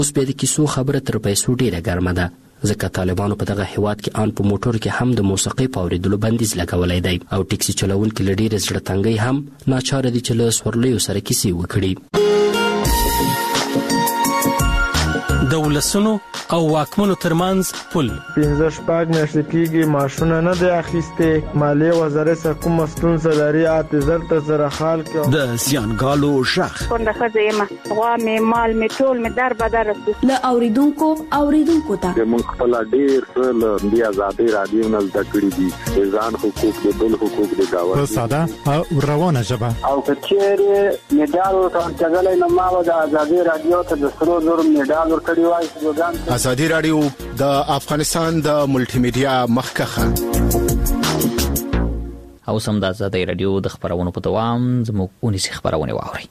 اوس بیا د کیسو خبره تر پیسو ډیره ګرمه ده، ځکه طالبانو په دغه هیواد کې ان په موټر کې هم د موسیقۍ په اورېدلو بندیز لګولی دی او ټیکسي چلوونکي له ډیرې زړه تنګۍ هم ناچاره دي چې له سورلیو سره کیسې وکړي. د ولسونو او واکمنو ترمنځ پل 15 میاشتې کېږي ماشونه نه دی اخیستې، مالیې وزارت سره کومه ستونزه لري اعتذار ته سره حال کړو. د زیانګالو ژغ څنګه ښځه یم غوا مې مال مې ټول مې در بدر له اوریدونکو ته موږ خپل ډیر څه له دې آزادۍ رادیو نه زده کړي دي، ځان حقوق د بل حقوق د داوود په ساده او روانه ژبه او کچېره میډال ورکړل نو ما د آزادۍ رادیو ته د سرو زر میډال ورکړی. ازادي رادیو د افغانستان د ملټي میډیا مخکخه او سم د ازادي رادیو د خبرونو په دوام زموږ اونیسي خبرونه واوري.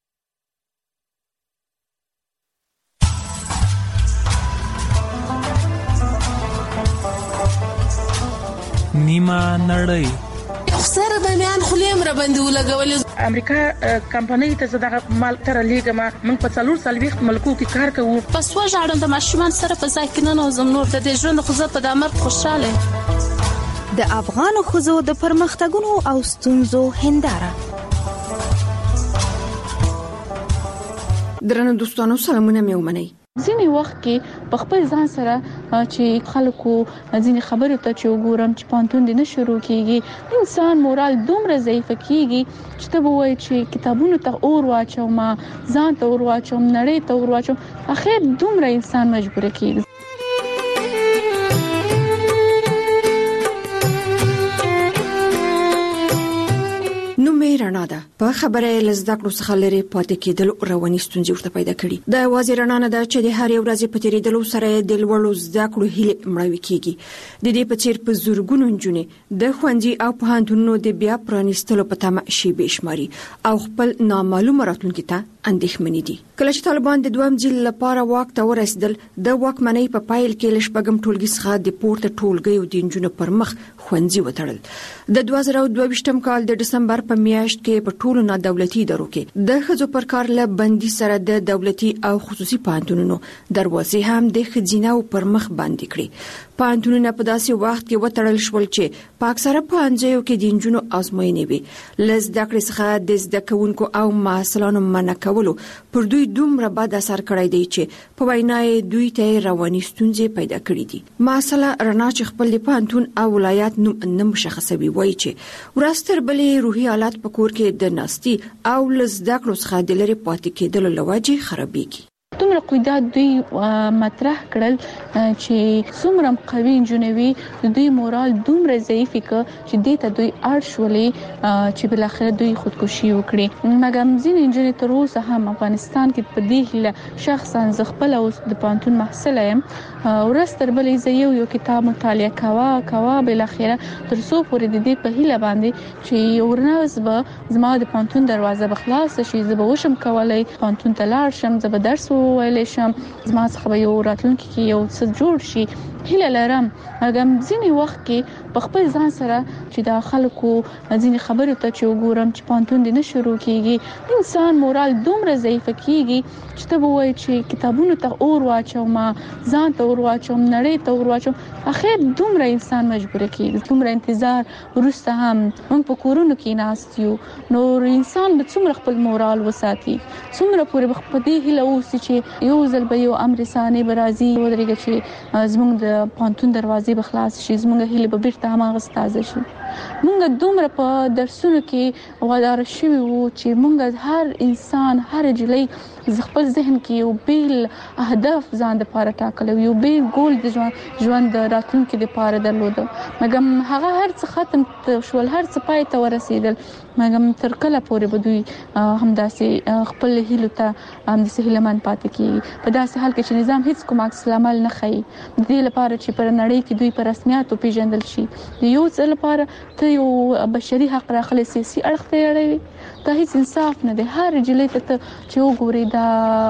نیمه نړۍ سره د میان خلیم را باندې ولګولې. امریکا کمپنۍ ته زداغه مال تر لیګما موږ په 4 ملکو کې کار کوو. پس وژاړم د ماشومان سره په ځای کې نه نوزم نور د ژوند خو زه په دمر خوشاله. د افغان خزو د پرمختګونو او ستونزو هنداره. درنو دوستانو سلامونه مې ومنئ. ځینې وخت کې په خپل ځان سره چې خلکو ځینې خبرې ته چې وګورم چې پانتون دې نه شروع کیږي، انسان مورال دومره ضعیف کیږي چې ته وایي چې کتابونو ته اور واچوم، ځان ته اور واچوم، نړۍ ته اور واچوم، اخر دومره انسان مجبور کیږي. نو مې رڼا ده په خبره لزده کړو څخه لري پاتې کېدل رواني ستونزې ورته پیدا کړي. د وازی رڼا نه ده چې د هر یو ورځې په تیریدلو سره د لوړو زده کړو هیله مړوي کیږي. د دې په څیر په زورګونو نجونې د خوندي او پوهنتونونو د بیا پرانیستلو په تمه شي بشماري او خپل نامعلومه راتلونکي ته اندېښمنې دي. کله چې طالبان د دویم ځل لپاره واک ته ورسېدل، د واکمنۍ په پایل کې لشبګم ټولګي څخه د پورته ټولګي او د انجونو پر مخ خوندي وتړل. د 2022م کال د ډسمبر په میاشت کې په ټولو نه دولتي ادارو کې د ښځو پر کار له بندي سره د دولتي او خصوصي پوهنتونونو دروازې هم د ښځیناو پر مخ باندې کړې. پوهنتونونه په داسې وخت کې وتړل شول چې په اکثره پوهنځیو کې د انجونو ازموینې وي. له زده کړې څخه د زده کوونکو او محصلانو منع کولو پر دوی دومره بد اثر کړی دی چې په وینا دوی ته رواني ستونزې پیدا کړې دي. مسله رڼا چې خپل د پوهنتون او ولایت نوم نه مشخصوي وایي چې ورستر بلې روحي حالات په کور کې د ناستي او لزده کړو څخه د لري پاتې کېدل لوجه خرابېږي. دومره قیدات دوی مطرح کړل چې څومره قوي انجنوي دوی مورال دومره ضعیف ک چې دې ته دوی اړ شولې چې بل اخر دوی خودکشي وکړي. مګر ځینې انجنیر تر اوسه هم افغانستان کې په دې هله شخصا ز خپل اوس د پانتون محصل یم ورستر بلې ز یو کتاب مطالعه کوا بل اخر تر څو پورې د دې په هله باندې چې ورناز به زما د پانتون دروازه بخلاص شي، زه به وشم کولای پانتون ته لاړ شم، زه به درس ویلې شم، زما څخه یو راتلونکي کې یو څه جوړ شي هیله لرم. هغه ځینې وخت کې په خپل ځان سره چې د خلکو ځینې خبرې ته چې وګورم چې پانتون دې نه شروع کیږي، انسان مورال دومره ضعیف کیږي چې ته وایي چې کتابونو ته اور واچوم، ځان ته اور واچوم، نړۍ ته اور واچوم، اخر دومره انسان مجبور کیږي. دومره انتظار وروسته هم موږ په کورونو کې ناست یو، نو انسان به څومره خپل مورال وساتي، څومره پورې په دې هیله اوسي چې یو ځل به یو امر ثاني برازي ودرېږي چې زموږ د پانتون دروازې به خلاص شي، زموږ هیله به بیرته هماغه تازه شي. موږ دومره په درسونو کې وادار شوي وو چې موږ هر انسان هر جلۍ خپل ذهن کې یو بیل اهداف ځان لپاره ټاکل، یو بیل ګول د ژوند د راتلونکي لپاره درلود. مګر هغه هر څه ختم شول، هر څه پای ته ورسېدل. مګر تر کله پورې به دوی همداسې خپل هیلو ته همداسې هیلهمن پاتې کیږي په داسې حال کې چې نظام هیڅ کوم عکس العمل نه ښیي د دې لپاره چې پر نړۍ کې دوی په رسمیاتو پیژندل شي. د یو څه لپاره ته یو بشري حق راخلي سیاسي اړخ ته اړوي، دا هیڅ انصاف نه دی. هر جلې ته چې وګوري دا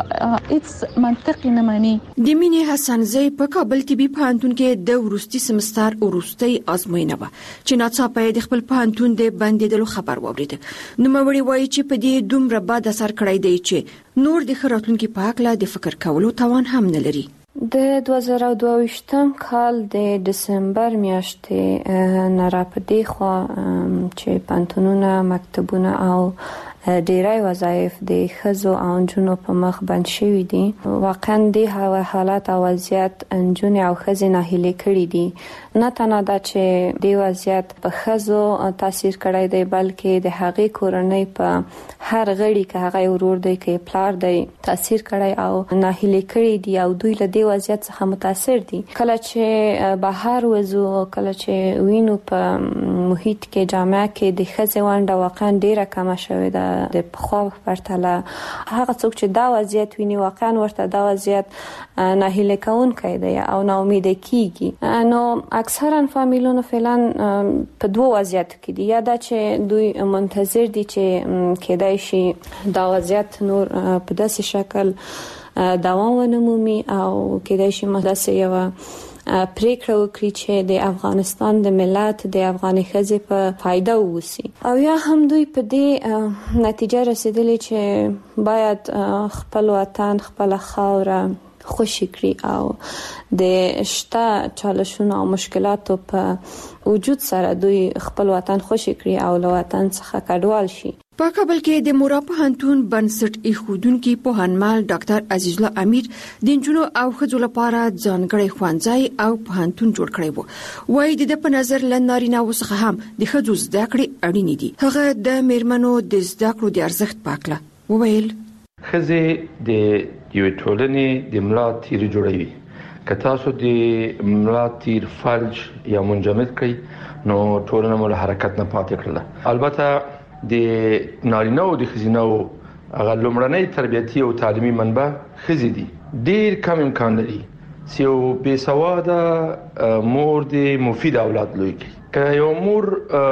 هیڅ منطق نه مانی. د مینې حسنزی په کابل طبي پوهنتون کې د وروستي سمستر وروستي ازموینه و چې ناڅاپه د خپل پوهنتون د بندیدلو خبر واورید. نو موري وایي چې په دې دومره بد اثر کړی دی چې نور د خراتونکو په حق لا د فکر کولو توان هم نه لري. د 2022 کال د دسمبر میاشتې نه را پدې خو چې پانتونونه مکتبونه او ډیری وظایف د ښځو او نجونو په مخ بند شوي دي. واقعا د حالات او وضعیت نجونې او ښځې ناهیلې کړي دي. نه تنها دا چې د وضعیت په ښځو تاثیر کړی دی بلکې د هغې کورنۍ په هر غړي کې هغه ورور دی کې پلار دی تاثیر کړی او ناهیلې کړي دي او دوی له دې وضعیت څخه متاثر دي. کله چې بهر وځو کله چې وینو په محیط کې جامعه کې د ښځې ونډه واقعا ډیره کمه شوې ده د پخوا پرتله. هغه څوک چې دا وضعیت ویني واقعا ورته دا وضعیت ناهیله کوونکی دی او ناامید کیږي. نو اکثرا فامیلونو فعلا په دوه وضعیت کې دي. یا دا چې دوی منتظر دي چې کېدای شي دا وضعیت نور په داسې شکل دوام ونمومي او کېدای شي مداسه یو پریکړه وکړي چې د افغانستان د ملت د افغاني ښځې په فایده ووسی. او یا هم دوی په دې نتیجه رسیدلی چې باید خپل وطن خپل خاوره خوشی کړي او د شته چالشونو او مشکلاتو په وجود سره دوی خپل وطن خوشی کړي او له وطن څخه کډوال شي. په کابل کې د مورا پوهنتون بنسټ ایښودونکي پوهنمال ډاکټر عزیز الله امیر د نجونو او ښځو لپاره ځانګړی ښوونځی او پوهنتون جوړ کړی وو. وایي د په نظر له نارینه‌وو څخه هم د ښځو زده کړې اړینې دي. هغه د میرمنو د زده کړو د ارزښت په اړه وویل. ښځې د یوې ټولنې د ملا تیر جوړوي. که تاسو د ملا تیر فلج یا منجمد کړئ نو ټولنه مو له حرکت نه پاتې کړله. البته د نارینه او د ښځینه هغه لومړنۍ تربیتي او تعلیمي منبع ښځې دي. ډیر کم امکان لري چې یو بې سواده مور د مفید اولاد لوی کړي. که یو مور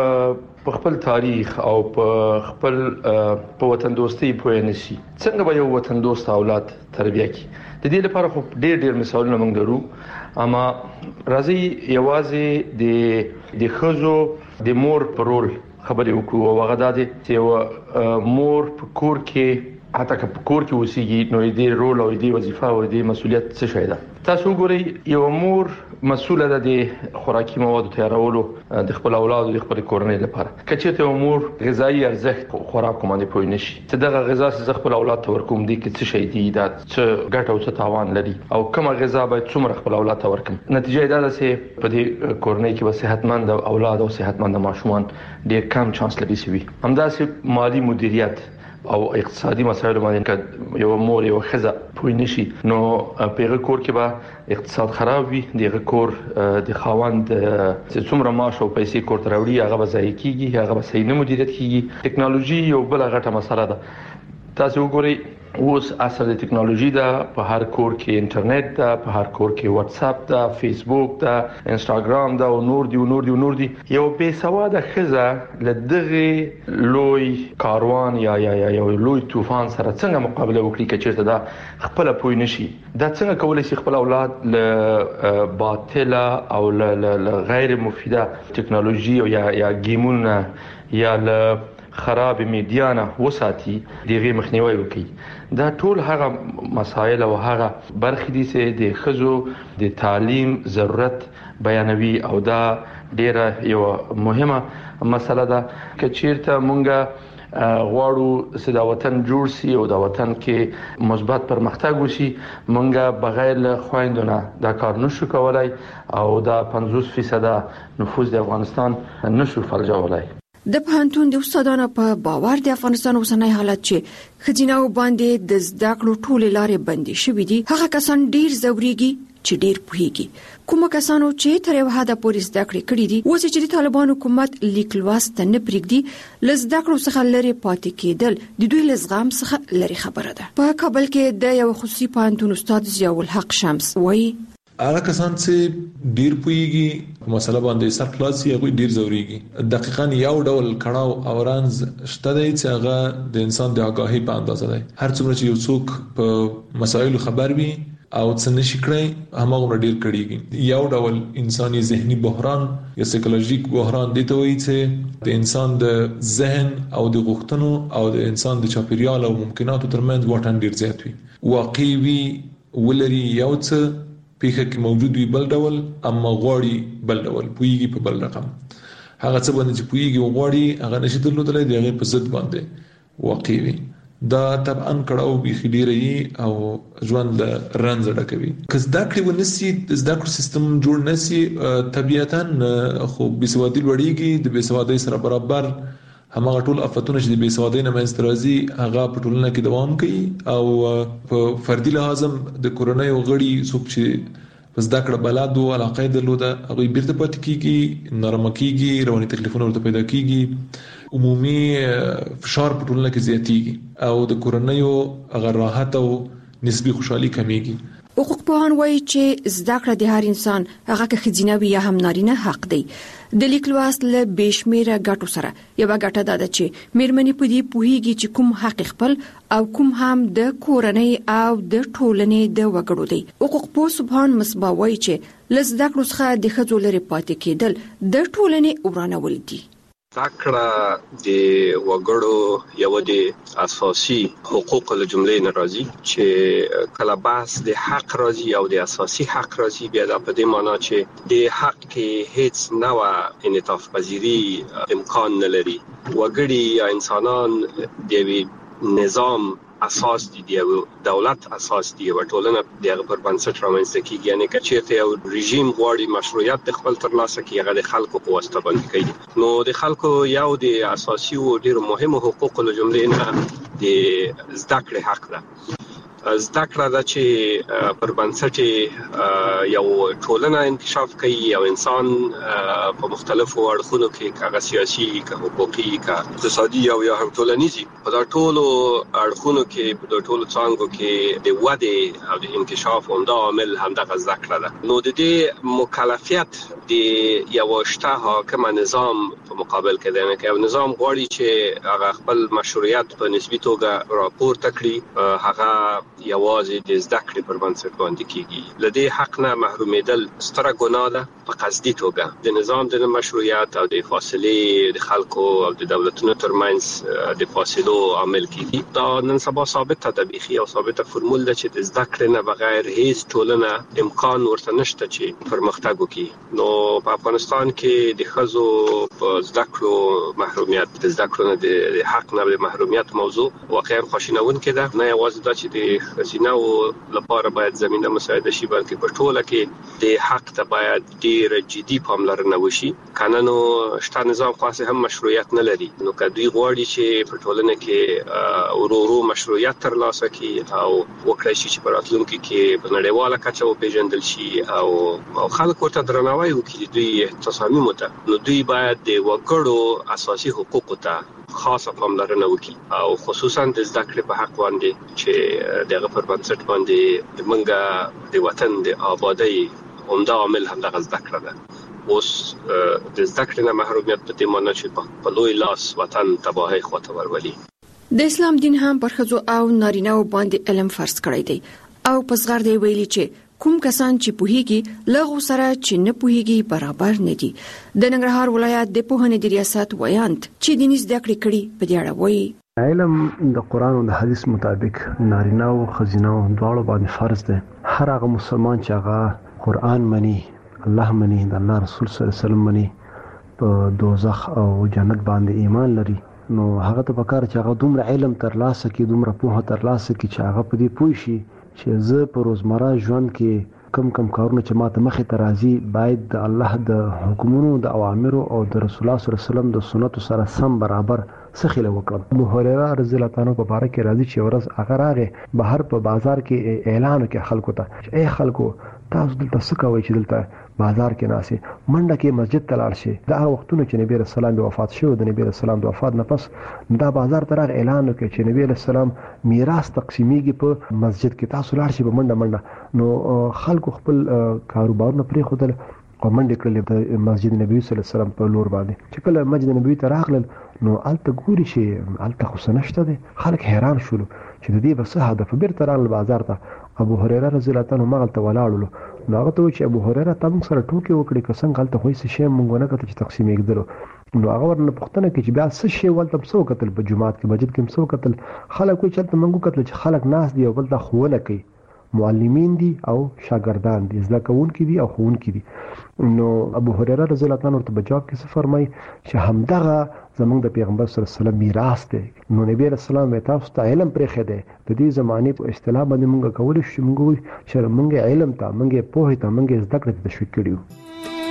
په خپل تاریخ او په خپل په وطن دوستۍ پوه نه شي څنګه به یو وطن دوست اولاد تربیه کړي. د دې لپاره خو ډیر مثالونه موږ لرو. اما راځي یوازې د ښځو د مور په رول خبرې وکړو. او هغه د چې مور په کور کې حتی که په کور کې اوسېږي نو دې رول او دې وظیفه او دې مسولیت څه شي ده. تاسو ګورئ یو مور مسؤله ده د خوراکي موادو تیارولو د خپل اولاد او د خپل کورنۍ لپاره. کچېته یو مور غذایی ارزښت خوراک باندې پوه نشي چې دغه غذا چې خپل اولاد ته ورکوم دي کې څه شي دي دا څه ګټه او څه تاوان لري او کومه غذا باید څومره خپل اولاد ته ورکوم. نتیجه دا ده چې په دې کورنۍ کې به صحتمند اولاد او صحتمند ماشومان ډېر کم چانس لري سوي. همداسې مالی مدیریت او اقتصادي مسایل باندې یو مور یو ښځه پوه نشي نو په کور کې به اقتصاد خراب وي. دغه کور د خاوند چې څومره معاش او پیسې کور ته راوړي هغه به ضایع کیږي، هغه به صحیح نه مدیریت کیږي. ټکنالوژي یو بل غټه مسله ده. تاسو وګورئ اوس اثر د ټکنالوژي ده. په هر کور کې انټرنیټ ده، په هر کور کې واتس اپ ده، فیسبوک ده، انستګرام ده او نور دي. یو بې سواده ښځه له دغه لوی کاروان یا یو لوی طوفان سره څنګه مقابله وکړي که چیرته دا خپل پوه نشي؟ دا څنګه کولای شي خپل اولاد له باطله او له غیر مفیده ټکنالوژي او یا گیمونه یا له خراب میډیا نه وساتي، دغه مخنیوي وکړي. دا ټول هغه مسایل او هغه برخې دي چې د ښځو د تعلیم ضرورت بیانوي او دا ډیره یو مهمه مسله ده. که چیرته مونږه غواړو چې دا وطن جوړ شي او دا وطن کې مثبت پرمختګ وشي، مونږه بغیر له خويندونه دا کار نشو کولای او دا 50% نفوذ د افغانستان نشو فلجولای. د پوهنتون د استادانو په باور د افغانستان اوسنۍ حالت چې ښځیناو باندې د زده کړو ټولې لارې بندې شوې دي، هغه کسان ډیر زوريږي چې ډیر پوهیږي. کومه کسانو چې تر یو حده پورې زده کړې کړې دي اوس چې د طالبان حکومت لیک لوست نه پرېږدي، له زده کړو څخه لري پاتې کېدل د دوی له زغم څخه لري خبره ده. په کابل کې د یو خصوصي پوهنتون استاد ضیاء الحق شمس وایي هغه کسان چې ډیر پویږي په مسله باندې سر خلاصي هغه ډیر ضروريږي دقیقاً یو ډول کړهو او رانز شته دی چې هغه د انسان د آگاهی په اندازه دی. هر څومره چې یو څوک په مسایلو خبر وي او څه نشي کړی هماغه ډیر کړيږي. یو ډول انساني ذهني بحران یا سایکولوژیک بحران دی ته وایي چې د انسان د ذهن او د غوښتنو او د انسان د چاپیریال او ممکناتو ترمنځ واټن ډیر زیات وي. واقعي وي ولري یو څه پیخه کې موجود وي بل ډول اما غواړي بل ډول پویږي په بل رقم. هغه څه باندې چې پویږي غواړي هغه نشي درلودلای دی هغه په ضد باندې واقعي وي. دا طبعا کړهو به خډيري او ژوند رنځ ډکوي. کله دا کړي ونسي د زده کړو سیستم جوړ نسي طبيعتاً خو بيسوادي لوړيږي د بيسوادي سره برابر همغه ټول افتونه چې د بيسوادۍ نه منځ ترازي هغه په ټولنه کې دوام کوي او په فردي لحاظ د کورونای غړي څوک چې پس دا کړه بلادو علاقه درلوده هغه بیرته پات کیږي نرم کیږي رواني تکلیفونه ورته پیدا کیږي عمومي فشار په ټولنه کې زیاتیږي او د کورونای هغه راحت او نسبی خوشحالي کمیږي. حقوق پوهان وایي چې زده کړه د هر انسان هغه که ښځینه وي یا هم نارینه حق دی. د لیک لوست له بشمیره ګټو سره یو ګټه ده چې میرمنې په دې پوهیږي چې کوم حق خپل او کوم هم د کورنۍ او د ټولنې د وګړو دی. حقوق پوه سبحان مصباح وایي چې لزده کړو څخه د ښځو لري پاتې کېدل د ټولنې ورانول دي. تاکړه د وګړو یو د اساسي حقوق له جملې ناراضي چې کله بحث د حق راځي او د اساسي حق راځي بیا د په دې معنی چې د حق کې هیڅ نوع انعطاف پذیری امکان نه لري. وګړي یا انسانان د نظام اساس دي د دولت اساس دي او ټولنه د پر بنسټ رامنځته کیږي. یعنی کچېته یو رژیم غواړي مشروعیت د خپل ترلاسه کوي هغه د خلکو په واسطه باندې کوي. نو د خلکو یو د اساسي او ډیر مهمه حقوق له جملې نه د زده کړې حق ده. زده کړه ده چې پر بنسټ یو ټولنه انکشاف کوي او انسان په مختلفو اړخونو کې کاغه سیاسي کا حقوقي کا اقتصادي او یا هم ټولنیزي په دا ټولو اړخونو کې په ټولو څانګو کې د وده او د انکشاف همدا عامل همدغه زده کړه ده. نو د دې مکلفیت د یو شته حاکم نظام په مقابل کې ده چې یو نظام غواړي چې هغه خپل مشروعیت په نسبی توګه راپورته کړي هغه یوازې د زده کړې پر بنسټ باندې کیږي. لدې حق نه محرومیدل ستره ګناه ده په قصدي توګه د نظام د مشروعیت او د فاصله د خلکو او د دولتونو ترمنځ د فاصلو عامل کیږي. دا نن سبا ثابته ده بيخي او ثابته فرمول ده چې د زده کړې نه بغیر هیڅ ټولنه امکان ورته نشته چې پرمختګ وکړي. نو په افغانستان کې د ښځو په زده کړو محرومیت د زده کړو نه د حق نه د محرومیت موضوع واقعا خوشینونکې ده. نه یوازې دا چې د ښځینو لپاره باید زمينه مساعده شي بلکې په ټوله کې د حق ته باید ډیر جدي پاملرنه وشي. قانونو شته نظام خاصه هم مشروعیت نه لري. نو کدی غواړي چې په ټولنه کې ورورو مشروعیت ترلاسه کړي او وکړي چې په راتلونکي کې په نړیواله کچه وپیژندل شي او خلک ورته درناوی وکړي دوی تصامیم ته. نو دوی باید د وګړو اساسي حقوق ته خاصه پاملرنه وکړي او خصوصا د زده کړې په حق باندې چې دغه پر بنسټ باندې د منګه د وطن د آبادی عمده عامل همدغه زده کړه ده. اوس د زده کړې نه محرومیت په دې معنی چې په لوی لاس وطن تباہي خواته ورولي. د اسلام دین هم پر ښځو او نارینه باندې علم فرض کړی دی او په صغر دی ویلي چې کوم کسان چې پوهیږي لغو سره چې نه پوهیږي برابر نه دي. د ننګرهار ولایت د پوهنې د ریاست ویاند چې دیني زده کړې کړي په دې اړه وایي علم د قرآن او د حدیث مطابق نارینه او ښځینه دواړو باندې فرض دی. هر هغه مسلمان چې هغه قرآن مني الله مني د الله رسول صلی الله علیه وسلم مني په دوزخ او جنت باندې ایمان لري نو هغه ته پکار چې هغه دومره علم ترلاسه کړي دومره پوهه ترلاسه کړي چې هغه په دې پوه شي چې زه په روزمره ژوند کې کم کارونه چې ماته مخې ته راځي باید د الله د حکمونو د اوامرو او د رسول الله صلی الله علیه وسلم د سنتو سره سم برابر سخیله وکړ. ابو هريره رضی الله تعالی په باره کې راځي چې ورځ هغه راغی بهر په بازار کې اعلان وکړ خلکو ته، اے خلکو تاسو دلته څه کوئ چې دلته بازار کې ناسي، منډه کې مسجد ته لاړ شئ. دا وختونه چې نبی رسول الله وفات شو، د نبی رسول الله د وفات نه پس دا بازار ته راغی اعلان وکړ چې نبی رسول الله میراث تقسیمیږي په مسجد کې، تاسو لاړ شئ په منډه. نو خلکو خپل کاروبارونه پرې خودل او منډه کړلې د مسجد نبوي صلی الله علیه وسلم په لور باندې. چې کله مسجد نبوي ته راغلل نو الته ګوري چې الته خو سنشته دي، خلک حیران شول چې د دې بس هدف بیرته راغل بازار ته. ابو هريره رضی الله تعالی عنہ مغلته ولاړلو. نو هغه ته چې ابو هريره تاسو سره ټوکی وکړي که څنګه الته خو څه شی مونږ نه کته چې تقسیم کېدلو. نو هغه ورنه پوښتنه کوي چې بیا څه شی ولته څو کتل په جمعات کې مسجد کې څو کتل. خلک کوئی چلته مونږ کتل چې خلک ناس دی او بل ته خوونه کوي، معلمین دي او شاګردان دي، زده کوونکي دي او ښوونکي دي. نو ابو هريره رضی الله تعالی عنہ ورته جواب کې څه فرمایي چې همدغه زمونږ د پیغمبر صلی الله علیه وسلم میراث دی. نو نبی رسول الله تاسو ته علم پرې خده د دې زمانه په اصطلاح باندې مونږ کولای شو چې مونږ علم ته، مونږ پوهه ته، مونږ زده کړې ته تشویق کړیو.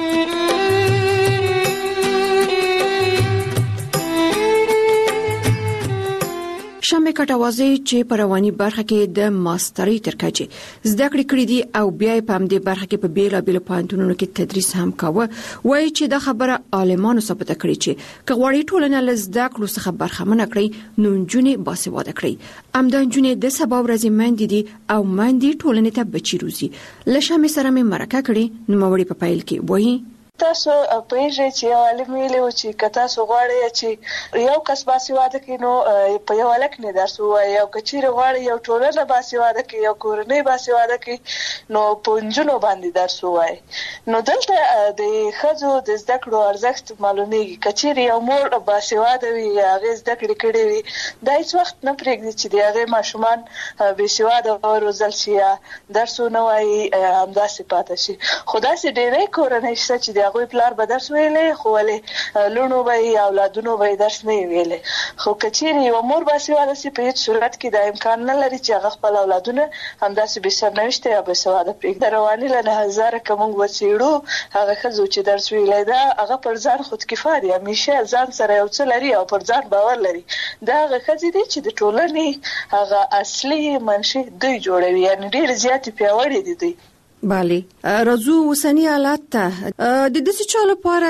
شمه کټوازی چې په رواني برخه کې د ماسترۍ تر کچې زده کړې کړې دي او بیا په همدې برخه کې په بیلابېلو پوهنتونونو کې تدریس هم کاوه، وایي چې دا خبره عالمانو ثابته کړې چې که غواړي ټولنه له زده کړو څخه برخمنه کړي نو نجونې باسواده کړي. همدا نجونې د سبا ورځې میندې دي او میندې ټولنې ته بچي روزي. له شمه سره مې مرکه کړې نو موري په پایل کې وایي تاسو پېژې چې یو عالم ویلو چې کتا سو غواړي چې یو کس باسواده کینو په یو لک نه درسو یو کچیر غواړي یو ټولنه باسواده کی یو کورنۍ باسواده کی نو پونجونو باندې درسو وای. نو دلته د خزو د زده کړو ارزښت معلومیږي. کچیر یو مور باسواده وي هغه زده کړې کړې وي دا هیڅ وخت نه پرېږدي چې هغه ماشومان باسواده او روزل شي درسو نه وای همداسې پاتې شي. خدای سي ډېرې کورنۍ شته چې هغه پلار به درس ویلې خو ولې لونو به اولادونو به درس نه ویلې. خو کچېری یو مور باسواده سي په هیڅ صورت کې د امکان نه لري چې هغه خپل اولادونه همداسې به سرنوشته یا باسواده پرېږدي. رواني له 1000 کوم وڅېړو هغه خزو چې درس ویلې دا هغه پر ځان خود کفایه دي، همیشه ځان سره یو څه لري او پر ځان باور لري. دا هغه خزې دي چې د ټولنې هغه اصلي منشي دوی جوړوي، یعنی ډېر زیات پیاوړي دي دوی. بله راځو وسنی حالات ته د دې څه لپاره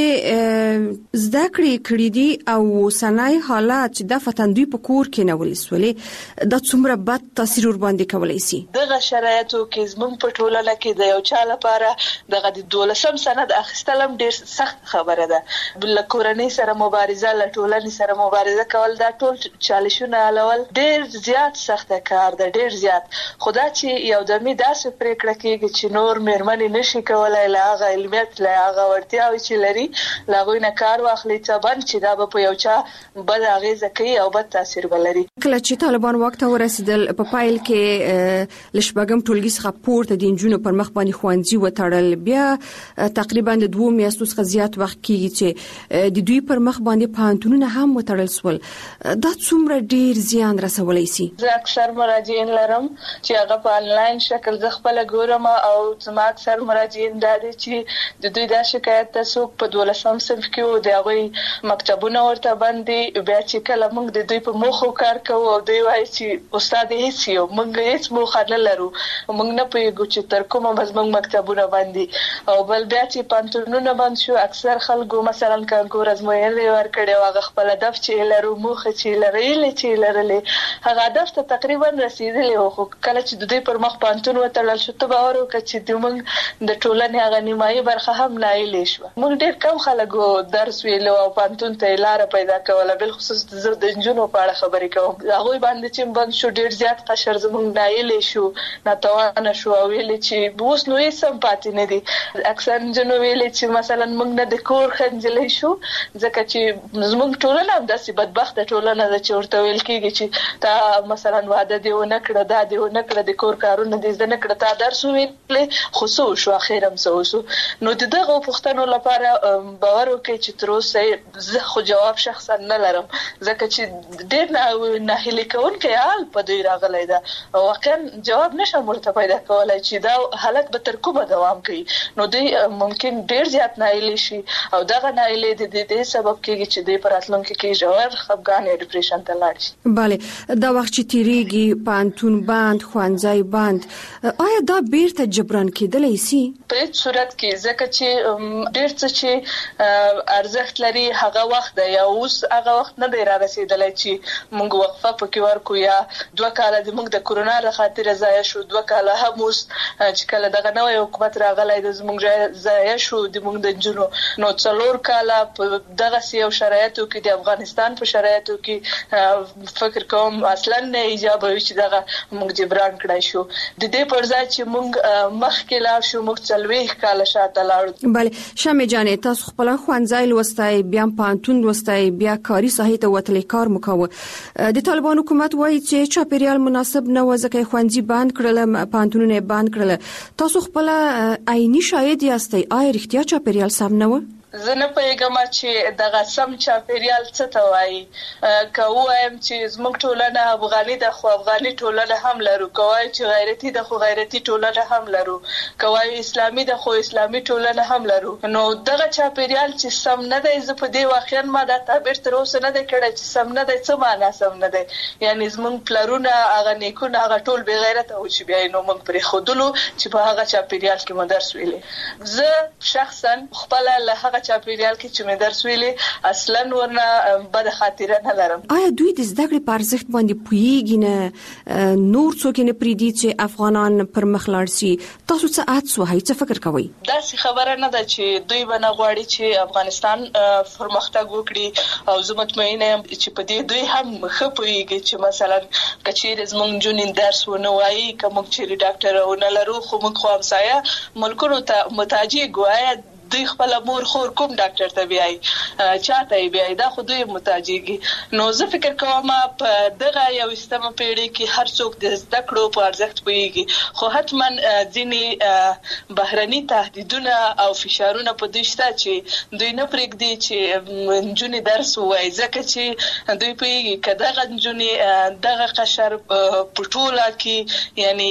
چې زده کړې کړې دي او وسنی حالات چې د فتندوی په کور کې نه ولسولې د څومره بد تاثیر ور باندې کولای شي. دغه شرایطو کې زموږ په ټولنه کې د یو چا لپاره دغه د 12 سند اخیستلم ډیر سخت خبره ده. بل کورنۍ سره مبارزه، له ټولنې سره مبارزه کول دا ټول چالشونه حلول ډیر زیات سخت کار ده، ډیر زیات. خدا چې یو دمي داسې پریکړه کوي چې نور مېرمنې نشي کولای له هغه علمیت له هغه وړتیاوې چې لري له هغوی نه کار واخلي څبن چې دا به په یو چا بد اغېزه کوي او بد تاثیر ولري. کله چې طالبان واک ته ورسېدل په پایل کې له شپږم ټولګي څخه پورته د نجونو پر مخ باندې ښوونځي وتړل. بیا تقریبا د 2 میاشتو څخه زیات وخت کېږي چې د دوی پر مخ باندې پوهنتونونه هم وتړل سول. دا څومره ډیر زیان رسولی شي. زه اکثر مراجعین لرم چې هغه په انلاین شکل زه خپل ګورم او زما اکثر مراجعین دا دي چې د دوی دا شکایت تاسو په 12م صنف کې د هغوی مکتبونه ورته باندې بیا چې کله موږ د دوی په موخو کار کوو او دوی وایي چې استاد هیڅ یو موږ هیڅ موخه نه لرو، موږ نه پوهېږو چې تر کومه به زموږ مکتبونه باندې. او بل بیا چې پوهنتونونه بند شو اکثر خلکو مثلا کانکور ازموینې ورکړې او هغه خپل هدف چې لرو موخه چې لرلې هغه هدف ته تقریبا رسېدلی وو. خو کله چې د دوی پر مخ پوهنتون وتړل شو ته باور وکړه چې موږ د ټولنې هغه نیمایي برخه هم نایلې شوه. موږ ډېر کم خلکو درس ویلو او پوهنتون ته لاره پیدا کوله، بالخصوص زه د نجونو په اړه خبرې کوم. هغوی باندې چې بند شو ډېر زیات قشر زموږ نایلې شو، ناتوانه شو او ویلې چې اوس نو هېڅ هم پاتې نه دي. اکثر نجونو ویلې چې مثلا موږ نه د کور ښه نجلۍ شو ځکه چې زموږ ټولنه همداسې بدبخته ټولنه ده چې ورته ویل کېږي چې تا مثلا واده دې ونه کړه، دا دې ونه کړه، د کور کارونه دې زده نه کړه، تا درس وویل ویلې خصوص شو اخیرم سوسو نو دغه پښتنو لپاره باور وکړي چې تر اوسه زه خو جواب شخصا نه لرم ځکه چې ډېر نه هلي کوونکی حال په دوی راغلی ده واقعا جواب نشم ورته پیدا کولای چې دا حالت به تر کومه دوام کوي نو دوی ممکن ډېر زیات ناهیلي شي او دغه ناهیلي د دې سبب کېږي چې دوی په راتلونکي کې ژور خفګان یا ډیپریشن ته لاړ شي. بله دا وخت چې تیریږي پانتون بند ښوونځی بند آیا دا بیرته جبران کېدلی شي؟ په هیڅ صورت کې ځکه چې ډېر څه چې ارزښت لري هغه وخت دی یا اوس هغه وخت نه دی رارسېدلی چې موږ وقفه پکې ورکو یا 2 کاله د موږ د کورونا له خاطره ضایع شو 2 کاله هم اوس چې کله دغه نوی حکومت راغلی د زموږ ضایع شو د موږ د نجونو نو 4 کاله په دغسې یو شرایطو کې د افغانستان په شرایطو کې فکر کوم اصلا نه ایجاب وي چې دغه موږ جبران کړای شو د دې پر ځای چې موږ مخکې لاړ شو موږ 40 کاله شاته لاړو. بله شمې جانې تاسو خپل ښوونځی لوستی بیا پانتون لوستی بیا کاري ساحې ته وتلی کار مو کوه د طالبان حکومت وایي چې چاپیریال مناسب نه و ځکه ښوونځي بند کړل پانتونونه بند کړل تاسو خپل عیني شاهد یاستئ آیا رښتیا چاپیریال سم نه و؟ زه نه پوهېږم چې دغه سم چاپیریال څه ته وایي که ووایم چې زموږ ټولنه افغاني ده خو افغاني ټولنه هم لرو که وایو چې غیرتي ده خو غیرتي ټولنه هم لرو که وایو اسلامي ده خو اسلامي ټولنه هم لرو نو دغه چاپیریال چې سم نه دی زه په دې واقعا ما دا تعبیر تر اوسه نه دی کړی چې سم نه دی څه معنا سم نه دی یعنی زموږ پلرونه هغه نیکونه هغه ټول بې غیرته و چې بیا یې نو موږ پرېښودلو چې په هغه چاپیریال کې مو درس ویلې زه شخصا خپله له هغه چاپیریال کې چې مې درس ویلې اصلا ورنه بد خاطره نه لرم. آیا دوی د زده کړې په ارزښت باندې پوهیږي نه نور څوک نه پریدي چې افغانان پر مخ لاړ شي تاسو څه عادت وهئ څه فکر کوئ؟ داسې خبره نه ده چې دوی به نه غواړي چې افغانستان پرمختګ وکړي او زه مطمئنه یم چې په دې دوی هم ښه پوهیږي چې مثلا که چیرې زموږ نجونې درس ونه وایي که موږ چیرې ډاکټره ونه لرو خو موږ خو همسایه ملکونو ته محتاج یو دوی خپل مور خور کوم ډاکټر ته بیاي چاته بیاي دا خو دوی محتاجيږي نو زه فکر کوم په دغه یو استمه پیړۍ کې هر څوک د زده کړو په ارزښت پوهیږي خو حتما ځینې بهرني تهدیدونه او فشارونه په دوی شته چې دوی نه پرېږدي چې نجونې درس ووایي ځکه چې دوی پوهیږي که دغه نجونې دغه قشر په ټوله کې یعنی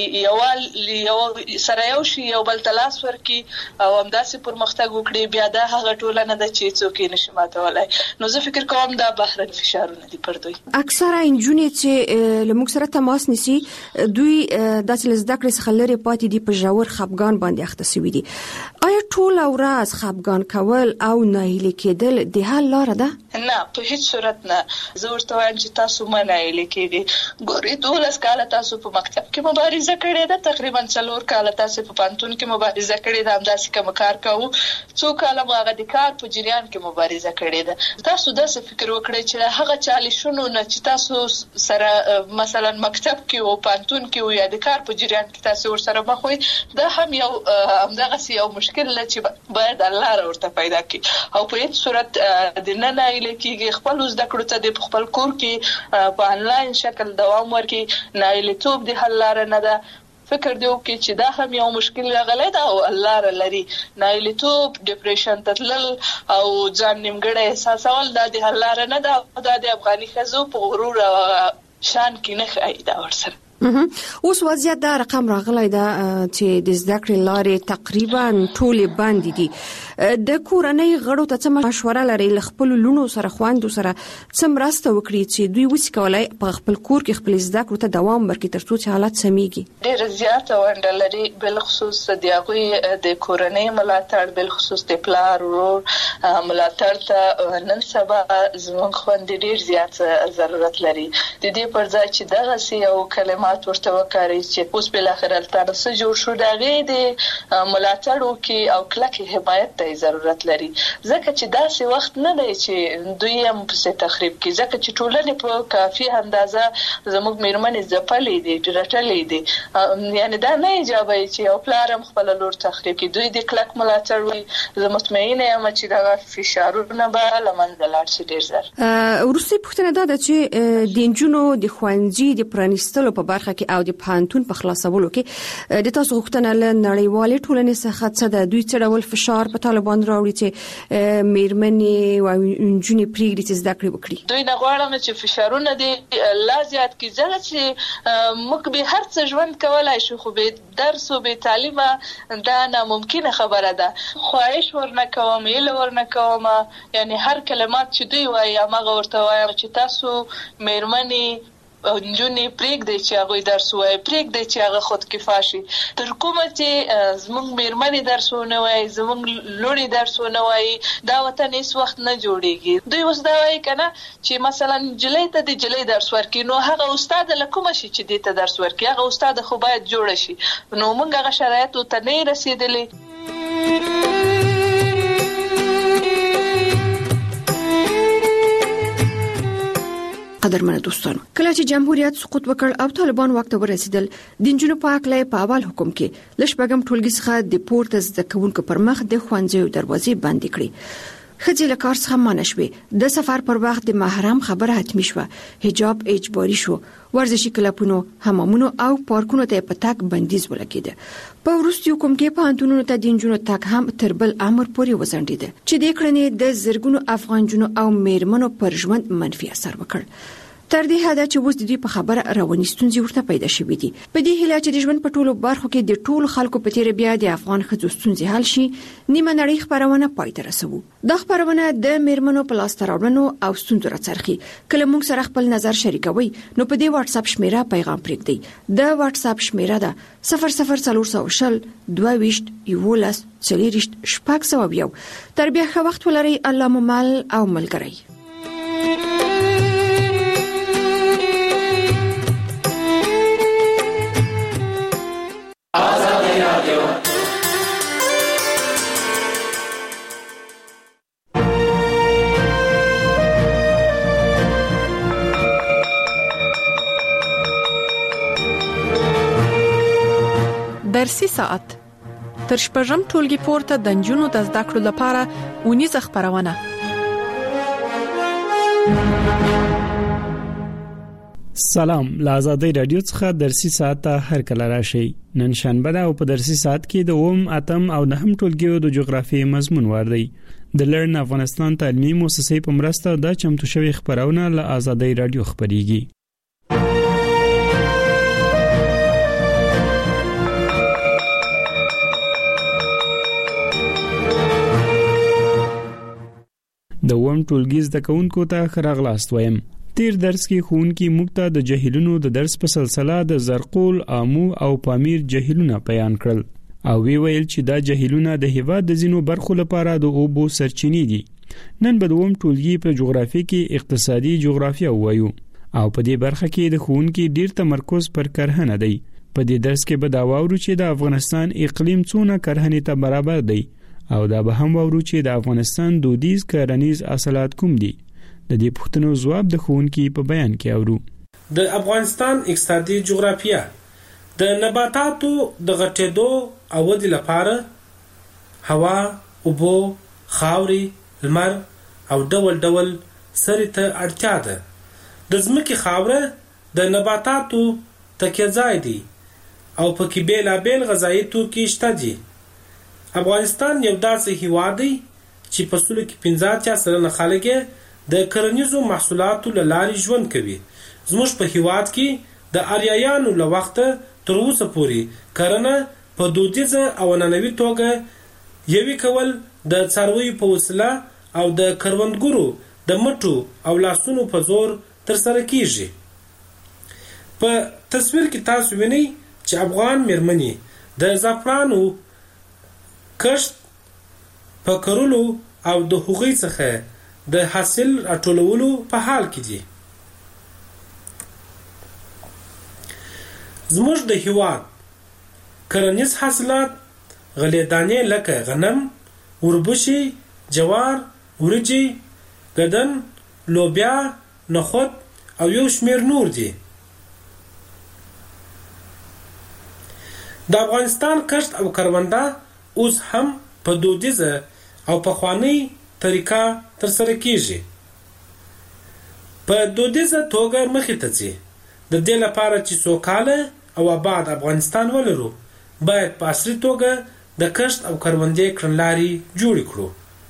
یو سره یو شي یو بل ته لاس ورکړي او همداسې پرمختګ وکړي بیا دا هغه ټولنه ده چې څوک یې نشي ماتولی نو زه فکر کوم دا بهرني فشارونه دي پر دوی. اکثره نجونې چې له موږ سره تماس نیسي دوی داسې له زده کړې څخه لرې پاتې دي په ژور خفګان باندې اخته شوي دي آیا ټوله ورځ خفګان کول او ناهیلي کېدل د حل لاره ده؟ نه په هیڅ صورت نه زه ورته وایم چې تاسو مه ناهیلي کېږئ ګورئ 12 کاله تاسو په مکتب کې مبارزه کړې ده تقریبا 4 کاله تاسو په پانتون کې مبارزه کړې ده همداسې کوم کار کوو 2 کاله مو هغه د کار په جریان کې مبارزه کړې ده تاسو داسې فکر وکړئ چې هغه چالشونو نه چې تاسو سره مثلا مکتب کې او پانتون کې او یا د کار په جریان کې تاسو ورسره مخ وي دا هم یو همدغه یو مشکل دی چې باید الله راورته پیدا کړي او په هیڅ صورت د نه ناهیلي کېږي خپل زده کړو ته د خپل کور کې په انلاین شکل دوام ورکړي ناهیلیتوب د حل لاره نه ده فکر دی وکړي چې دا هم یو مشکل راغلی ده او الله لري ناهیلیتوب ډیپریشن ته تلل او ځان نیمګړی احساسول دا د حل لاره نه ده دا د افغاني ښځو په غرور شان کې نه ښایي دا ورسره اوس وضعیت دا رقم راغلی ده چې د زده کړې لارې تقریبا ټولې بندې دي د کورنۍ غړو ته څه مشوره لرئ له خپلو لوڼو سره خویندو سره څه مرسته وکړي چې دوی وڅ کولای په خپل کور کې خپل زده کړو ته دوام ورکړي تر څو چې حالت سمېږي؟ ډېره زیاته ونډه لري بالخصوص د هغوی د کورنۍ ملاتړ بالخصوص د پلار ورور ملاتړ ته نن سبا زموږ خویندې ډېر زیات ضرورت لري د دې پر ځای چې دغسې یو کلمه ورته وکړي چې اوس بالاخره البته څه جوړ شو د هغې د ملاتړ وکړي او کلکې حمایت ته ضرورت لري ځکه چې داسې وخت نه دی چې دوی هم پسې تخریب کړي ځکه چې ټولنې په کافي اندازه زموږ میرمنې ځپلې دي رټلې دي یعنی دا نه ایجابوي چې یو پلار هم خپله لور تخریب کړي دوی د کلک ملاتړ وکړي زه مطمئنه یم چې دغه فشارونه به له منځه لاړ شي ډېر ژر. وروستۍ پوښتنه دا ده چې د نجونو د ښوونځي د پرانیستلو په برخه کې او د پانتون په خلاصولو کې د تاسو غوښتنه له نړیوالې ټولنې څخه څه د دوی څه ډول فشار په طالبان راوړي چې میرمنې او انجونې پریږدي چې زده کړې وکړي. دوی نه غواړم چې فشارونه دي لا زیات کی ځکه چې موږ به هر څه ژوند کولای شو خو به درس او به تعلیم دا ناممکنه خبره ده. خواهش ورنه کوم ایله ورنه کوم یعنی هر کلمات چې دوی وایي هغه ورته وایم چې تاسو میرمنې انجونې پریږدئ چې هغوی درس ووایي، پریږدئ چې هغه خودکفا شي. تر کومه چې زموږ میرمنې درس ونه وایي، زموږ لوڼې درس ونه وایي، دا وطن هیڅ وخت نه جوړیږي. دوی اوس دا وایي کنه چې مثلا نجلۍ ته د نجلۍ درس ورکړي، نو هغه استاد له کومه شي چې دې ته درس ورکړي، هغه استاد خو باید جوړ شي. نو موږ هغه شرایط ته نه رسیدلې. قدرمنه دوستانو، کله چې جمهوریت سقوط وکړ او طالبان واک ته ورسېدل، د نجونو په اړه په اول حکم کې لشبګم ټولګي څخه د پورته زده کوونکو پر مخ د ښوونځیو دروازې بندې کړې. ښځې له کار څخه منع شوې، د سفر پر وخت د محرم خبره حتمی شوه، حجاب اجباري شو، ورزشي کلبونو، حمامونو او پارکونو ته په تګ بندیز ولګېده. په وروستي حکم کې پوهنتونونو ته د نجونو تګ هم تر بل امر پورې وځنډېده چې د کړنې د زرګونو افغان جنو او میرمنو پر ژوند منفي اثر وکړ. تر دې حد چې اوس د دوی په خبره رواني ستونزې ورته پیدا شوې دي. په دې هیله چې د ژوند په ټولو برخو کې د ټولو خلکو په تیر بیا د افغان ښځو ستونزې حل شي، نیمه نړۍ خبرونه پای ته رسوو. دا خبرونه د میرمنو په لاس راوړنو او ستونزو راڅرخي. کله موږ سره خپل نظر شریکوي نو په دې واتس اپ شمیره پیغام پرېږدئ. د واتس اپ شمیره ده 00400 22 11 40 601. تر بیا ښه وخت ولرئ. الله مو مل او ملګری. درسي ساعت تر شپږم ټولګي پورته د نجونو د زده کړو لپاره اونیزه خبرونه. سلام، له آزادۍ رادیو څخه درسي ساعت ته هر کله راشي. نن شنبه ده او په درسي ساعت کې د 8 او 9 ټولګیو د جغرافیې مضمون واردی. د لرن افغانستان تعلیمي مؤسسې په مرسته د چمتو شوی خبرونه له آزادۍ رادیو خبريږي. د وم ټولګي زده کوونکو ته خراغلاست وایم. تیر درس کې ښوونکي موږ ته د جهیلونو د درس په سلسله د زرقول، آمو او پامیر جهیلونه بیان کړل او وی ویل چې دا جهیلونه د هیواد د ځینو برخو لپاره د اوبو سرچینې دي. نن به د وم ټولګي په جغرافي کې اقتصادي جغرافیا وایو او په دې برخه کې د ښوونکي ډیر تمرکز پر کرهنه دی. په دې درس کې به دا واورو چې د افغانستان اقلیم څونه کرهنې ته برابر دی او دا به هم واورو چې د افغانستان دودیز کرنیز اصالات کوم دي. د دې پوښتنو ځواب د ښوونکي په بیان کې اورو. د افغانستان اقتصادي جغرافیه د نباتاتو د غټېدو او ودې لپاره هوا، اوبو، خاوري، لمر او ډول ډول سرې ته اړتیا ده. د ځمکې خاوره د نباتاتو تکیه ځای دی او پکې بیلابیل غذایي توکي شته دي. افغانستان یو داسې هیواد دی چې په سلو کې 50% خلک د کرنیزو محصولاتو له لارې ژوند کوي. زموږ په هیواد کې د آریایانو له وخته تر اوسه پورې کرنه په دودیزه او نننوي توګه یوي کول د څارویو په وسیله او د کروندګرو د مټو او لاسونو په زور ترسره کیږي. په تصویر کې تاسو وینئ چې افغان میرمنې د زعفرانو کښت په کرلو او د هغوی څخه د حاصل راټولولو په حال کې دي. زموږ د هیواد کرنیز حاصلات غلې دانې لکه غنم، وربشي، جوار، ورجې، ګدن، لوبیا، نخود او یو شمیر نور دي. د افغانستان کښت او کرونده اوس هم په دودیزه او پخوانی طریقه ترسره کیږي. په دودیزه توګه مخې ته ځي. د دې لپاره چې سوکاله او آباد افغانستان ولرو باید په عصري توګه د کښت او کروندې کړنلارې جوړې کړو.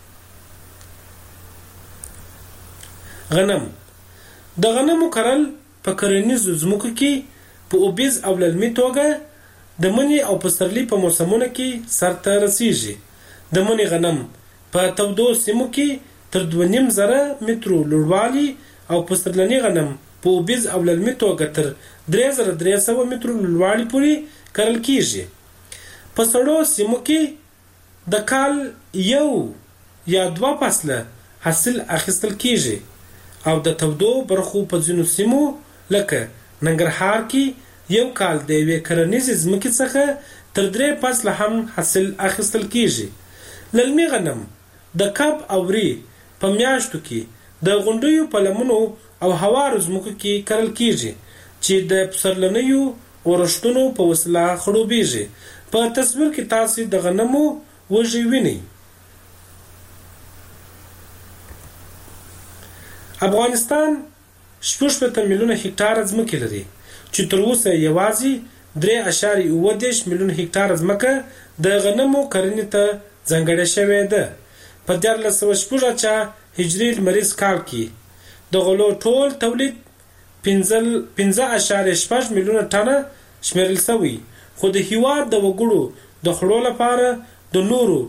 غنم. د غنمو کرل په کرنیزو ځمکو کې په اوبیز او للمي توګه د مني او پسرلي په موسمونو کې سرته رسیږي. د مني غنم په تودو سیمو کې تر 2.5 مترو لوړوالي او پسرلني غنم په اوبیز او للمي توګه تر 3300 مترو لوړوالي پورې کرل کیږي. په سړو سیمو کې د کال 1 یا 2 فصله حاصل اخیستل کیږي او د تودو برخو په ځینو سیمو لکه ننګرهار کې یو کال د یوې کرنیزې ځمکې څخه تر 3 فصله هم حاصل اخیستل کیږي. للمي غنم د کب او ری په میاشتو کې د غونډیو په لمنو او هوارو ځمکو کې کرل کیږي چې د پسرلنیو اورښتونو په وسیله خړوبېږي. په تصویر کې تاسو د غنمو وږي وینئ. افغانستان 60 میلیونه هکتار ځمکه لري چې تر اوسه یوازې 3.8 میلیون هکتار ځمکه د غنمو کرنې ته ځانګړې شوې ده. په 1414 هجري لمریز کال کې د غلو ټول تولید 15.6 میلیونه ټنه شمیرل شوی، خو د هیواد د وګړو د خړو لپاره د نورو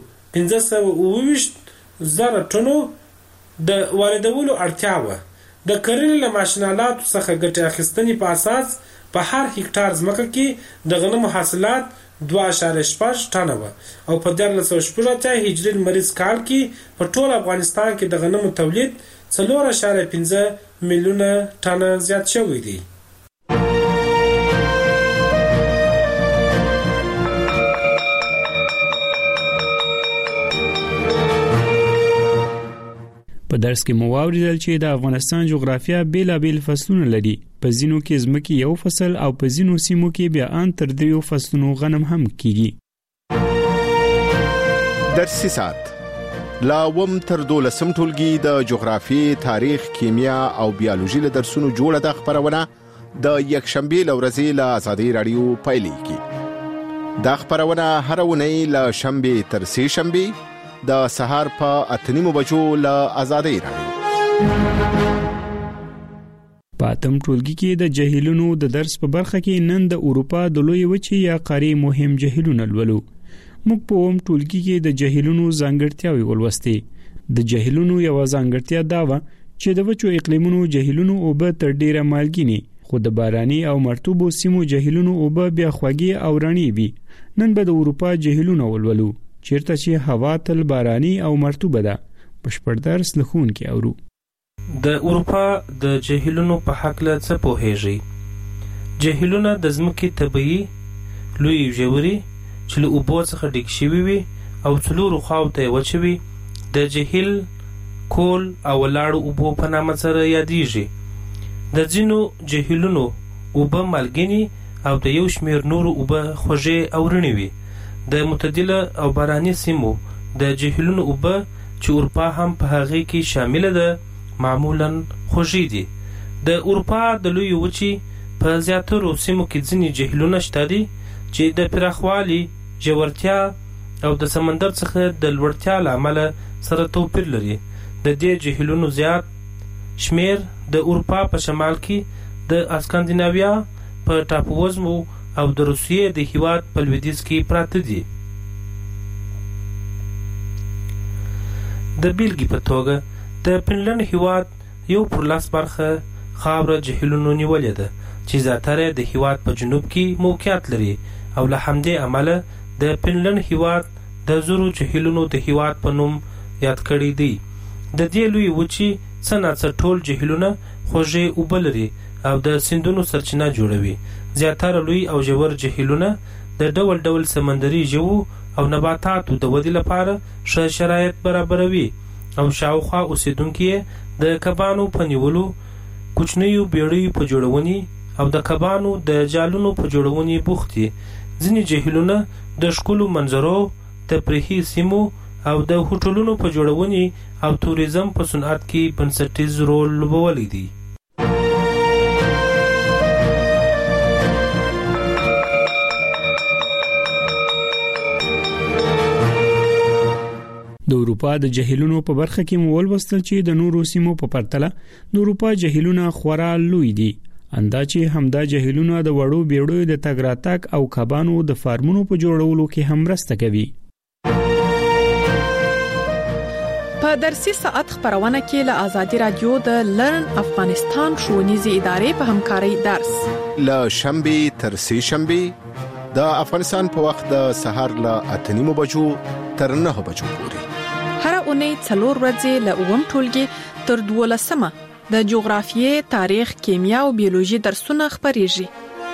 15,000 ټنو د واردولو اړتیا وه. د کرنې له ماشینالاتو څخه ګټې اخیستنې په اساس په هر هکتار ځمکه کې د غنمو حاصلات 2.6 ټنه وه او په 1414 هجري لمریز کال کې په ټول افغانستان کې د غنمو تولید 4.5 میلیونه ټنه زیات شوی دی. په درس کې مو واوریدل چې د افغانستان جغرافیه بیلابیل فصلونه لري. په ځینو کې ځمکې یو فصل او په ځینو سیمو کې بیا ان تر 3 فصلونو غنم هم کیږي. درسي سات لا وم تر 12 ټولګي د جغرافي، تاریخ، کیمیا او بیولوژي له درسونو جوړه د خبرونه د یکشنبه لورځي له آزادۍ رادیو پایلیږي. دا خبرونه هر ونې له شنبه تر سه شنبه د سهار په 8:30 بجو له آزادۍ رادیو. په اتم ټولګي کې د جهیلونو د درس په برخه کې نن د اروپا د لوی وچې یا قارې مهم جهیلونه لولو. موږ په اوم ټولګي کې د جهیلونو ځانګړتیاوې ولوستې. د جهیلونو یو ځانګړتیا دا و چې د وچو اقلیمونو جهیلونو اوبه تر ډیره مالګینې، خو د باراني او مرطوبو سیمو جهیلونو اوبه بیا خوږې او رڼې وي. نن به د اروپا جهیلونه ولولو چیرته چې هوا تل باراني او مرطوبه ده. بشپړ درس لخون کې اورو. د اروپا د جهیلونو په حق له څه پوهیږئ؟ جهیلونه د ځمکې طبیعي لوی ژوري چې له اوبو څخه ډک شوي وي او څلورو خواو ته وچې وي د جهیل کول او ولاړو اوبو په نامه سره یادیږي. د ځینو جهیلونو اوبه مالګینې او د یو شمېر نورو اوبه خوږې او رڼې وي. د معتدله او باراني سیمو د جهیلونو اوبه چې اروپا هم په هغې کې شامله ده معمولاً خوږې دي. د اروپا د لوی وچې په زیاترو سیمو کې ځینې جهیلونه شته دي چې د پراخوالي، ژورتیا او د سمندر څخه د لوړتیا له امله سره توپیر لري. د دې جهیلونو زیات شمیر د اروپا په شمال کې د اسکاندیناویا په ټاپووزمو او د روسیې د هیواد په لویدیځ کې پراته دي. د بیلګې په توګه د فنلنډ هیواد 1/10 برخه خاوره جهیلونو نیولې ده چې زیاتره د هیواد په جنوب کې موقعیت لري او له همدې امله د فنلنډ هیواد د زرو جهیلونو د هیواد په نوم یاد کړی دی. د دې لوی وچې څه ناڅه ټول جهیلونه خوږې اوبه لري او د سیندونو سرچینه جوړوي. زیاتره لوی او ژور جهیلونه د ډول ډول سمندري ژوو او نباتاتو د ودې لپاره ښه شرایط برابروي او شاوخوا اوسیدونکي د کبانو په نیولو، کوچنیو بیړیو په جوړونې او د کبانو د جالونو په جوړونې بوخت دي. ځینې جهیلونه د ښکلو منظرو، تفریحي سیمو او د هوټلونو په جوړونې او توریزم په صنعت کې بنسټیز رول لوبولی دی. د اروپا د جهیلونو په برخه کې مو ولوستل چې د نورو سیمو په پرتله د اروپا جهیلونه خورا لوی دي، اندازې همدا جهیلونه د وړو بیړیو د تګ راتګ او کبانو د فارمونو په جوړولو کې هم مرسته کوي. په درسي ساعت خبرونه کې له آزادي رادیو د لرن افغانستان ښوونیزې ادارې په همکارۍ درس له شنبه تر سه شنبه د افغانستان په وخت د سهار له 8:30 بجو تر 9 بجو پورې هر اونۍ 4 ورځې له 9 ټولګي تر 12 د جغرافیې، تاریخ، کیمیا او بیولوژي درسونه خبريږي.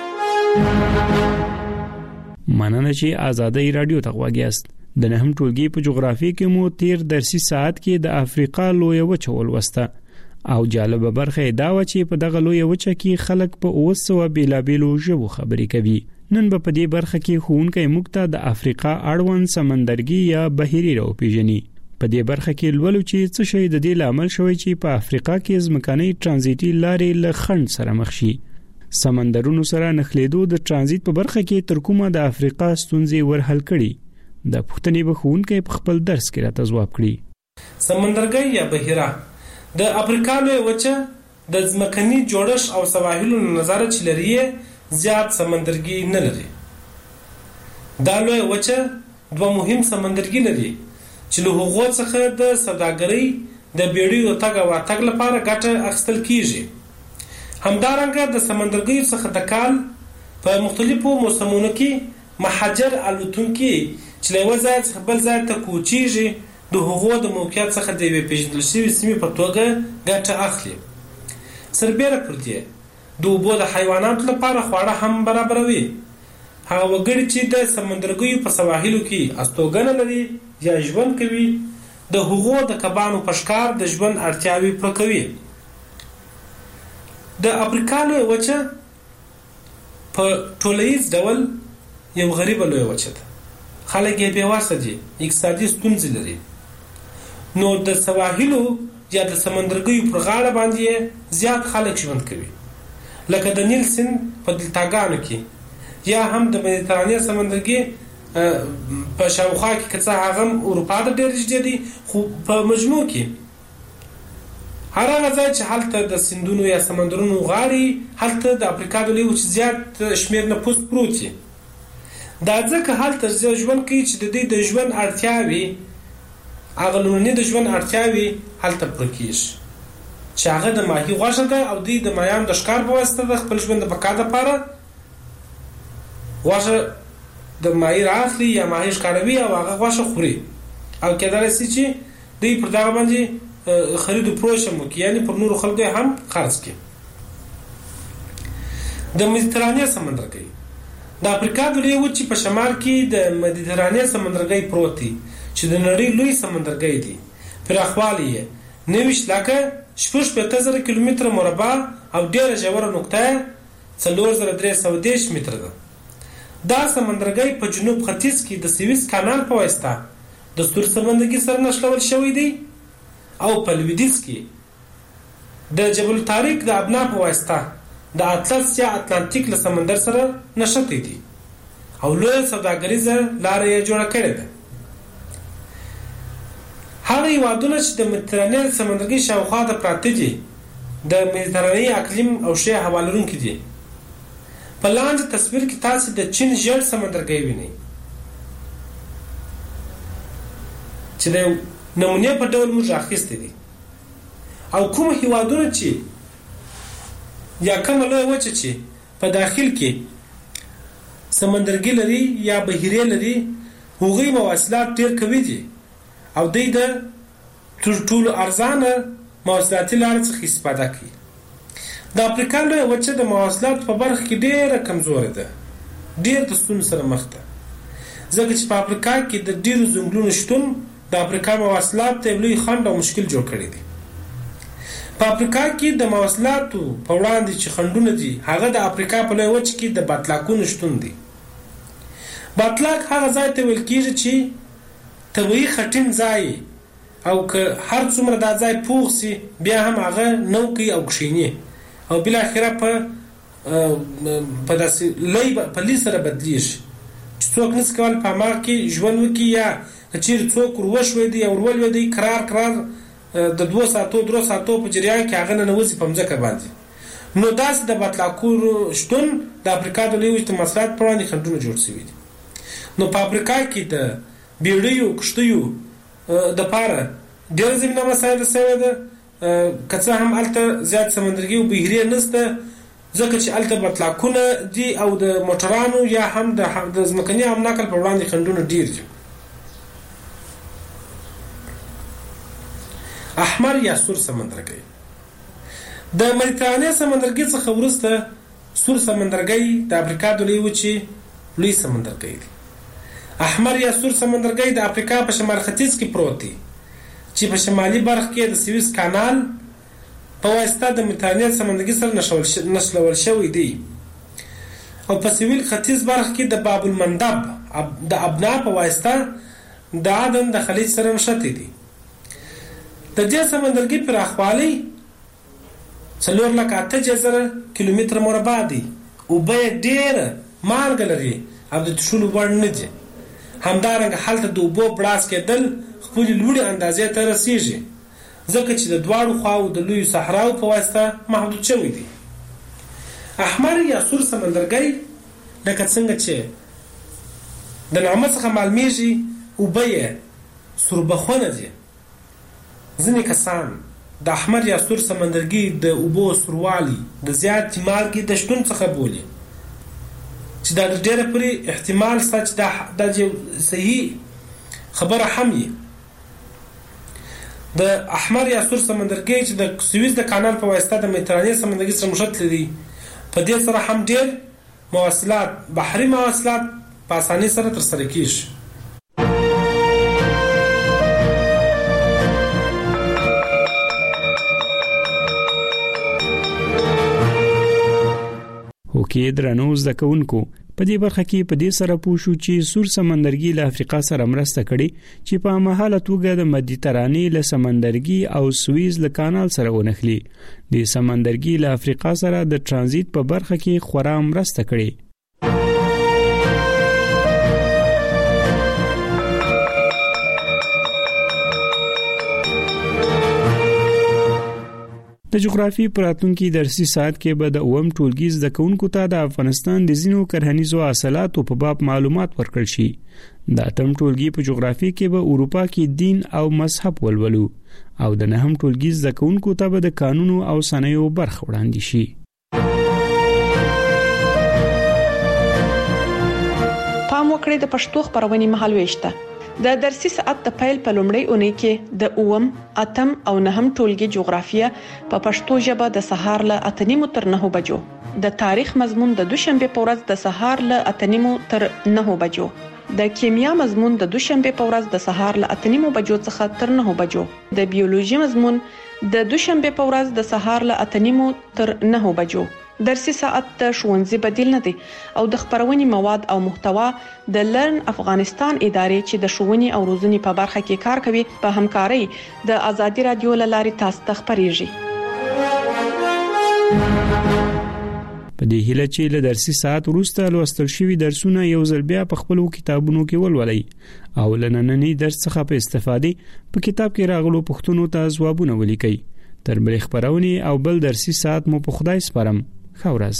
مننه چې آزادي رادیو ته غواګیاست. د نهم ټولګي په جغرافیې کې مو تیر درسي ساعت کې د افریقا لوی وچه ولوسته او جالب برخه دا و چې په دغه لوی وچه کې خلک په 200 بیلابیلو ژبو خبرې کوي. نن په دې برخه کې ښوونکی موږ ته د افریقا اړوند سمندرګي یا بحیري راو پیژني. په دې برخه کې لولو چې څه شی د دې لامل شوی چې په افریقا کې ځمکنۍ ترانزیتي لارې له خنډ سره مخ شي. سمندرونو سره نښلېدو د ترانزیت په برخه کې تر کومه د افریقا ستونزې ورحل کړي. د پښتنې بخونکې په خپل درس کې راته ځواب کړي. سمندرګي یا بحیره د افریقا لوی وچه د ځمکني جوړښت او سواحلو نظر چې لري زیات سمندرګي نه لري. دا لوی وچه دوه مهم سمندرګي لري چې له هغو څخه د سوداګرۍ د بیړیو تګ او راتګ لپاره ګټه اخیستل کیږي. همدارنګه د سمندرګیو څخه د کال په مختلفو موسمونو کې مهاجر الوتونکي چې له یو ځای څخه بل ځای ته کوچیږي د هغو د موقعیت څخه د یوې پیژندل شوې سیمې په توګه ګټه اخلي. سربیره پر دې د اوبو د حیواناتو لپاره خواړه هم برابروي. هغه وګړي چې د سمندرګیو په سواحلو کې استوګنه لري یا ژوند کوي د هغو د کبانو په ښکار د ژوند اړتیاوې پوره کوي. د افریقا لوی وچه په ټولیز ډول یو غریبه لوی وچه ده. خلک یې بېوسه دي، اقتصادي ستونزې لري. نو د سواحلو یا د سمندرګیو پر غاړه باندې زیات خلک ژوند کوي، لکه د نیل سیند په دلتاګانو کې یا هم د مدیترانې سمندرګي په شاوخوا کې که څه هغه اروپا ته ډېر نږدې دي، خو په مجموع کې هر هغه ځای چې هلته د سیندونو یا سمندرونو غاړې هلته د افریقا د لوی وچې زیات شمېر نفوس پروت وي. دا ځکه هلته ژوند کوي چې د دوی د ژوند اړتیاوې هغه لومړني د ژوند اړتیاوې هلته پوره کېږي چې هغه د ماهي غوښه ده او دوی د ماهیانو د ښکار په واسطه د خپل ژوند د بقا دپاره غوښه د ماهي راخلي یا ماهي ښکاروي او هغه غوښه خوري او کېدلی شي چې دوی پر دغه باندې خرید و فروش هم وکړي، یعنې پر نورو خلکو هم خرڅ کړي. د مدیترانې سمندرګي د افریقا د لوی وچې په شمال کې د مدیترانې سمندرګي پروت دی چې د نړۍ لوی سمندرګي دی. پراخوالی یې 90,56,000 کیلومتره مربع او ډېره ژوره نقطه 4310 متره ده. دا سمندرګي په جنوب ختیځ کې د سویس کانال په واسطه د سور سمندرګي سره نښلول شوی دی او په لویدیځ کې د جبل طارق د ابنا په واسطه د اطلس یا اتلانتیک له سمندر سره نښتي دي او لویه سوداګریزه لاره یې جوړه کړې ده. هغه هېوادونه چې د مدیترانې سمندرګي شاوخوا ته پراته دي د مدیترانې اقلیم او ښې هوا لرونکي دي. په لاندې تصویر کې تاسو د چین ژیړ سمندرګي وینئ چې د نمونې په ډول موږ اخیستې دي او کوم هېوادونه چې یا کومه لویه وچه چې په داخل کې سمندرګي لري یا بحیرې لري هغوی مواصلات ډېر قوي دي او دوی د تر ټولو ارزانه مواصلاتي لارې څخه استفاده کوي. د افریقا لویه وچه د مواصلاتو په برخه کې ډېره کمزورې ده، ډېر د ستونزو سره مخ ده، ځکه چې په افریقا کې د ډېرو ځنګلونو شتون د افریقا مواصلات ته لوی خنډ او مشکل جوړ کړی دی. په افریقا کې د مواصلاتو په وړاندې چې خنډونه دي هغه د افریقا په لویه وچه کې د باطلاقونو شتون دی. باطلاق هغه ځای ته ویل کېږي چې طبیعي خټین ځای او که هر څومره دا ځای پوخ سي بیا هم هغه نو کوي او کښیني او بالاخره په داسې لوی په لوی سره بدلیږي چې څوک نس کول په ما کې ژوند وکي یا چیرې څوک وروښوي دی او ورول دی قرار د 2 ساعتو 3 ساعتو په جریان کې هغه نه نوځي په مځکه باندې. نو داس د بطلاکور شتون د افریقا د لوی د مسلات په وړاندې خنډونه جوړ شوي دي. نو په افریقا کې د بیړیو کشتیو د پاره ډېر زمینه مسایل سره ده، که څه هم الته زیات سمندرګي او بحري نشته ځکه چې الته بطلاکونه دي او د موټرانو یا هم د ځمکني امناکل په وړاندې خنډونه ډېر دي. احمر یا سور سمندرګي د مدیترانې سمندرګي څخه وروسته سور سمندرګي د افریقا د لوی وچې لوی سمندرګي دی. احمر یا سور سمندرګي د افریقا په شمال ختیځ کې پروت دی چې په شمالي برخه کې د سویس کانال په واسطه د مدیترانې سمندرګي سره نښلول شوی دی او په سویل ختیځ برخه کې د باب المندب د ابنا په واسطه د عدن د خلیج سره نښتي دي. د دې سمندرګي پراخوالی 4,08,000 کیلومتر مربع دی او به ډېره مالګه لري او د تشولو وړ نه دي. همدارنګه هلته د اوبو بړاس کېدل خپلې لوړې اندازې ته رسیږي ځکه چې د دواړو خواو د لویو صحراو په واسطه محدود شوی دی. احمر یا سور سمندرګي لکه څنګه چې د نعمه څخه معلومیږي اوبه یې سوربخونه دي. ځینې کسان د احمر یا سور سمندرګي د اوبو سوروالی د زیات مالګې د شتون څخه بولي چې دا د ډېره پورې احتمال شته چې دا صحیح خبره هم وي. د احمر یا سور سمندرګي چې د سویس د کانال په واسطه د مدیترانې سمندرګي سره نښتلی دی، په دې سره هم ډېر مواصلات بحري مواصلات په اسانۍ سره ترسره کیږي. هوکې درنو زده کوونکو په دې برخه کې په دې سره پوه شو چې سور سمندرګي له افریقا سره مرسته کړې چې په مهاله توګه د مدیترانې له سمندرګي او سویز له کانال سره ونښلي. د سمندرګي له افریقا سره د ترانزیت په برخه کې خورا مرسته کړې. د جغرافي پراتونکو درسي ساعت کې به د اوم ټولګي زده کوونکو ته د افغانستان د ځینو کرهنیزو حاصلاتو په باب معلومات ورکړل شي. د اتم ټولګي په جغرافي کې به اروپا کې دین او مذهب ولولو او د نهم ټولګي زده کوونکو ته به د قانونو او صنایعو برخه وړاندې شي. پام وکړئ د پښتو خبرونې مهالويشته د درسي ساعت د پیل په لومړۍ اونۍ کې د اوم، اتم او نهم ټولګي جغرافیه په پښتو ژبه د سهار له 8:30 تر 9 بجو، د تاریخ مضمون د دوشنبه په ورځ د سهار له 8:30 تر 9 بجو، د کیمیا مضمون د دوشنبه په ورځ د سهار له 8:30 بجو څخه تر 9 بجو، د بیولوژي مضمون د دوشنبه په ورځ د سهار له 8:30 تر 9 بجو. درسي ساعت د ښوونځي بدیل نه دی او د خبرونې مواد او محتوا د لرن افغانستان ادارې چې د ښوونې او روزنې په برخه کې کار کوي په همکارۍ د آزادي رادیو لاري تاسو ته خبريږي. په دې هیله چې له درسي ساعت وروسته لوستل شوی درسونه یو ځل بیا په خپل کتابونو کې ولولئ او لنننی درس څخه په استفادې په کتاب کې راغلو پوښتنو ته ځوابونه ولیکئ. تر بل خبرونې او بل درسي ساعت مو په خدای سپارم. خورز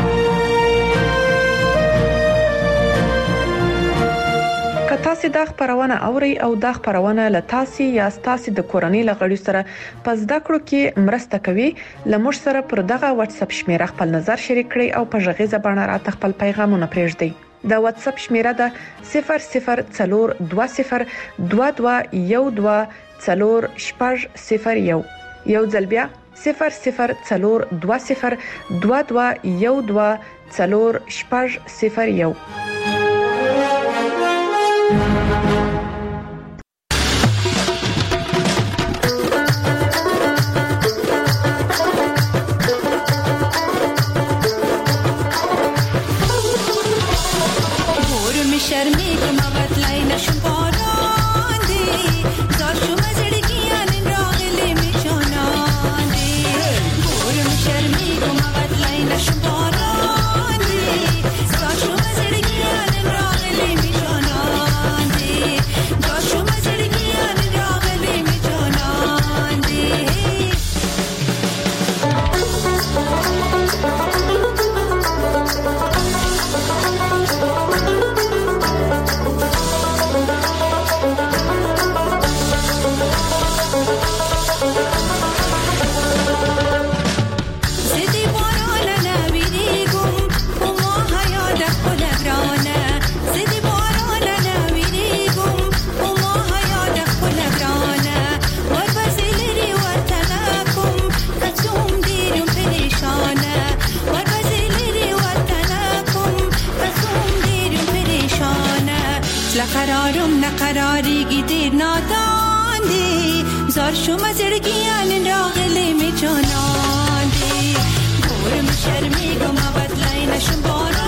کتاسي د خبرونه اوري او د خبرونه لتاسي یا ستاسي د کورنۍ لغړی سره پس د کړو کې مرسته کوي. لمر سره پر دغه واتس اپ شمیره خپل نظر شریک کړئ او په ژغې زبانه راته خپل پیغامونه پرېږدئ. د واتس اپ شمیره ده 002012124001 یو ځل بیا 002022124001. یارم نقراریگی دیر نادان دی زار شما زرگیان راغلی می جانان دی گورم شرمی گم آباد لاینشم باران